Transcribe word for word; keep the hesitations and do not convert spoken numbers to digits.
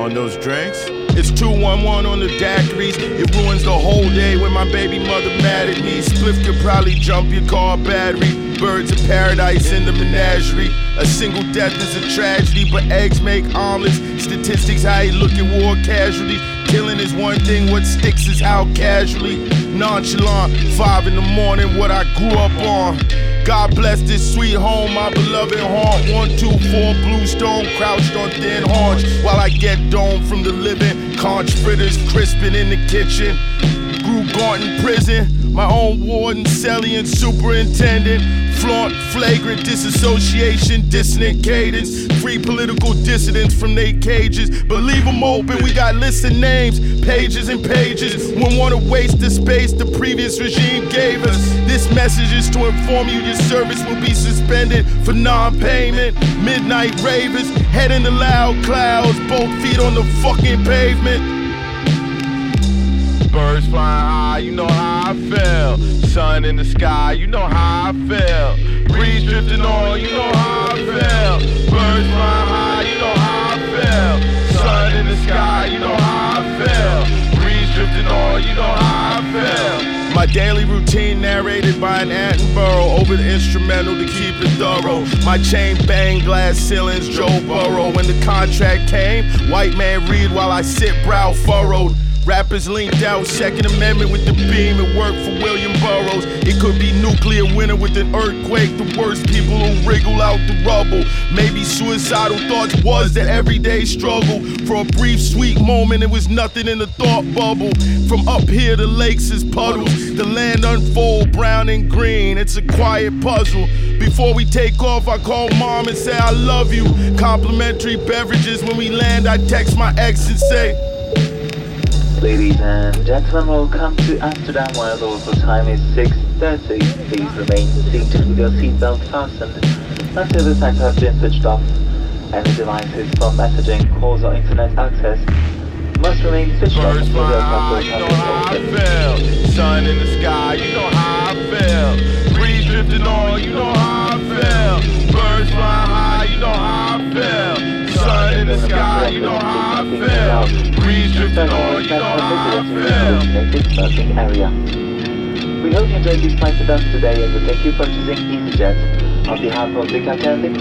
On those drinks? It's two one one on the daiquiris. It ruins the whole day when my baby mother mad at me. Spliff could probably jump your car battery. Birds of paradise in the menagerie. A single death is a tragedy, but eggs make omelets. Statistics, how you look at war casualties. Killing is one thing, what sticks is how casually. Nonchalant, five in the morning, what I grew up on. God bless this sweet home, my beloved haunt. One, two, four, bluestone, crouched on thin haunch. While I get domed from the living, conch fritters crisping in the kitchen. Grew gaunt in prison, my own warden, celly and superintendent. Flaunt, flagrant disassociation, dissonant cadence. Free political dissidents from their cages, but leave them open, we got lists of names, pages and pages. Wouldn't wanna waste the space the previous regime gave us. This message is to inform you your service will be suspended for non-payment. Midnight ravers, head in the loud clouds, both feet on the fucking pavement. Birds flying high, you know how I feel. Sun in the sky, you know how I feel. Breeze drifting on, you know how I feel. Birds flying high, you know how I feel. Sun in the sky, you know how I feel. Breeze drifting on, you know how I feel. My daily routine narrated by an Attenborough over the instrumental to keep it thorough. My chain bang, glass ceilings, Joe Burrow. When the contract came, white man read while I sit brow furrowed. Rappers linked out, Second Amendment with the beam. It worked for William Burroughs. It could be nuclear winter with an earthquake. The worst people who wriggle out the rubble. Maybe suicidal thoughts was the everyday struggle. For a brief sweet moment, it was nothing in the thought bubble. From up here, the lakes is puddles. The land unfold, brown and green. It's a quiet puzzle. Before we take off, I call mom and say I love you. Complimentary beverages. When we land, I text my ex and say, ladies and gentlemen, welcome to Amsterdam, where the local time is six thirty. Please remain seated with your seatbelt fastened until the sensor has been switched off. Any devices for messaging, calls or internet access must remain switched off birds until flying the high, password you has know been how I opened. feel. Sun in the sky, you know how I feel. Breeze drifting on, you know how I feel. Birds flying high, you know how I feel. Sun in the sky, you know how I feel. Breeze drifting on, you know how I feel. Area. We hope you enjoyed this flight with us today, and we thank you for choosing EasyJet. On behalf of the Captain